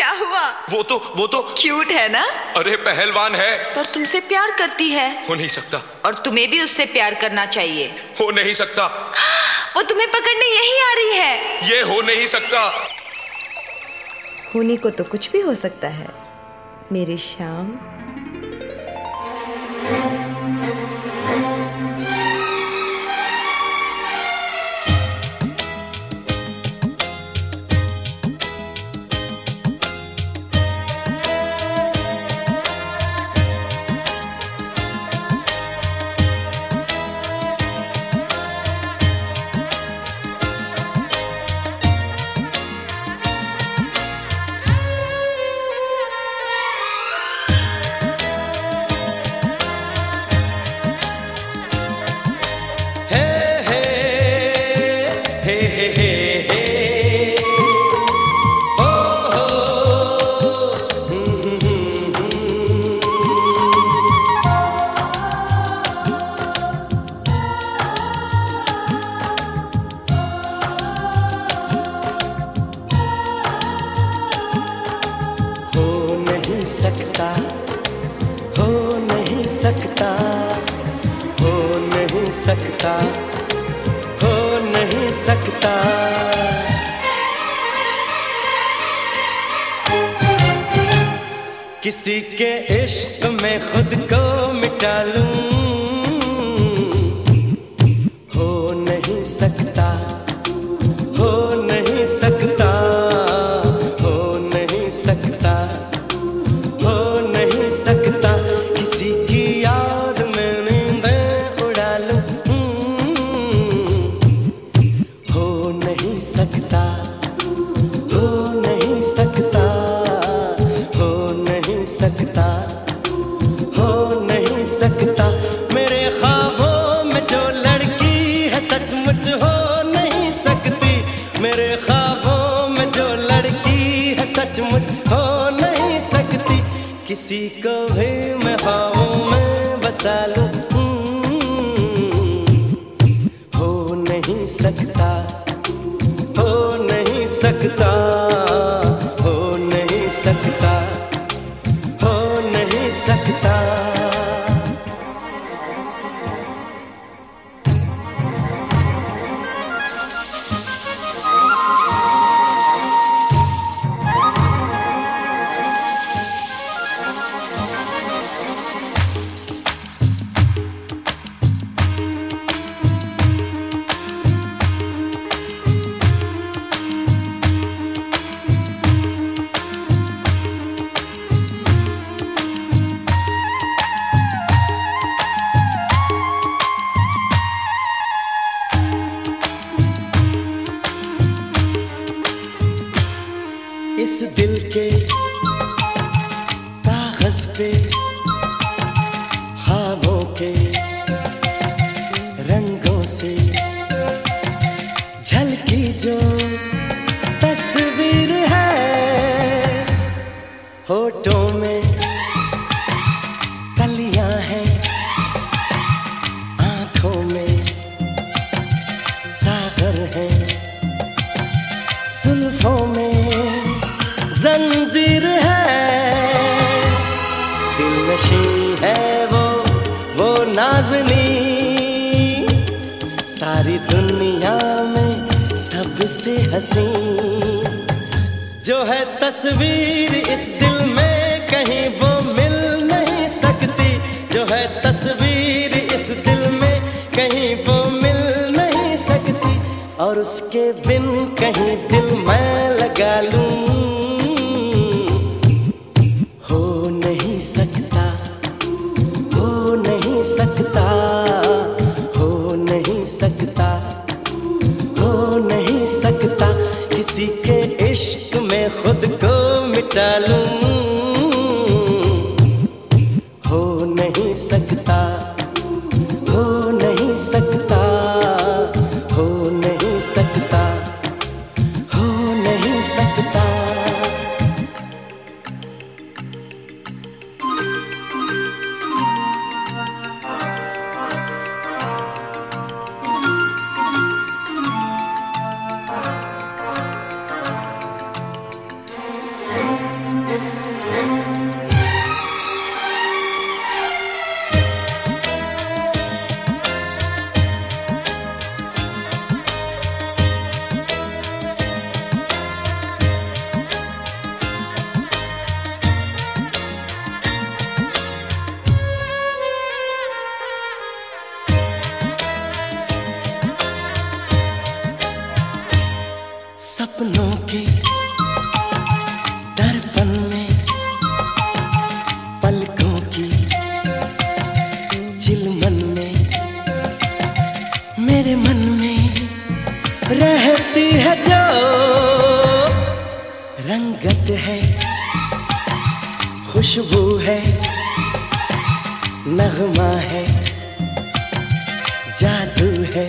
क्या हुआ? वो तो क्यूट है ना? अरे पहलवान है। पर तुमसे प्यार करती है। हो नहीं सकता। और तुम्हें भी उससे प्यार करना चाहिए। हो नहीं सकता। वो तुम्हें पकड़ने यही आ रही है। ये हो नहीं सकता। होने को तो कुछ भी हो सकता है मेरी शाम। सकता, हो नहीं सकता, हो नहीं सकता, हो नहीं सकता। किसी के इश्क में खुद को मिटा लूं, हो नहीं सकता, हो नहीं सकता, हो नहीं सकता, हो नहीं सकता। किसी की याद में नींदें उड़ा लूं, हो नहीं सकता, हो नहीं सकता, हो नहीं सकता, हो नहीं सकता। मेरे ख्वाबों में जो लड़की है सचमुच हो नहीं सकती, मेरे ख्वाबों में जो लड़की है सचमुच हो नहीं सकती। किसी को भी मैं ख्वाबों में बसा लूं, हो नहीं सकता, हो नहीं सकता, हो नहीं सकता, हो नहीं सकता। इस दिल के कागज पे ख्वाबों के रंगों से झलकी जो तस्वीर है, होठों में कलियां हैं, आंखों में सागर है, जुल्फों में जंजीर है, दिल नशी है वो नाज़नी, सारी दुनिया में सबसे हसी। जो है तस्वीर इस दिल में कहीं वो मिल नहीं सकती, जो है तस्वीर इस दिल में कहीं वो मिल नहीं सकती। और उसके बिन कहीं दिल मैं लगा लूं, हो नहीं सकता, हो नहीं सकता, हो नहीं सकता, हो नहीं सकता। किसी के इश्क में खुद को मिटा लूं, हो नहीं सकता, हो नहीं सकता, हो नहीं सकता, हो नहीं सकता। सपनों के दर्पण में पलकों की चिलमन में मेरे मन में रहती है जो रंगत है, खुशबू है, नगमा है, जादू है,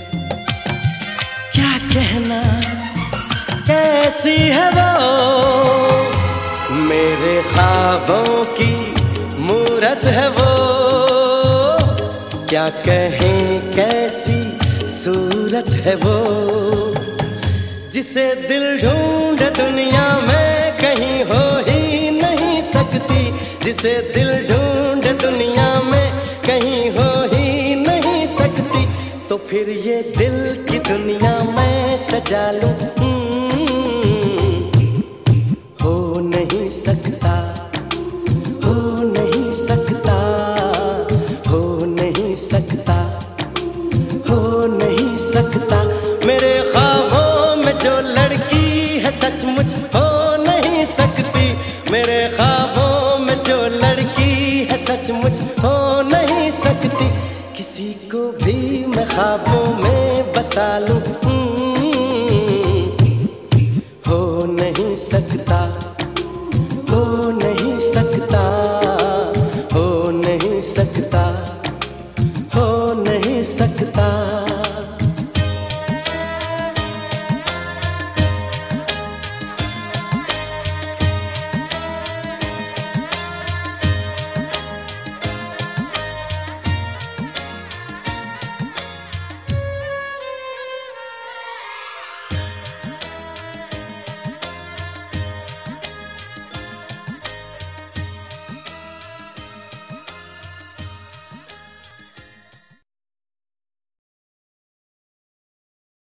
क्या कहना कैसी है वो, मेरे ख्वाबों की मूरत है वो, क्या कहें कैसी सूरत है वो, जिसे दिल ढूंढे दुनिया में कहीं हो ही नहीं सकती, जिसे दिल ढूंढे दुनिया में कहीं हो ही नहीं सकती, तो फिर ये दिल की दुनिया मैं सजा लूं। हो नहीं सकता, हो नहीं सकता, हो नहीं सकता, हो नहीं सकता, मेरे ख्वाबों में जो लड़की है सचमुच हो नहीं सकती, मेरे ख्वाबों में जो लड़की है सचमुच हो नहीं सकती, किसी को भी मैं ख्वाबों में बसा लूं। हो नहीं सकता, हो नहीं सकता, हो नहीं सकता, हो नहीं सकता।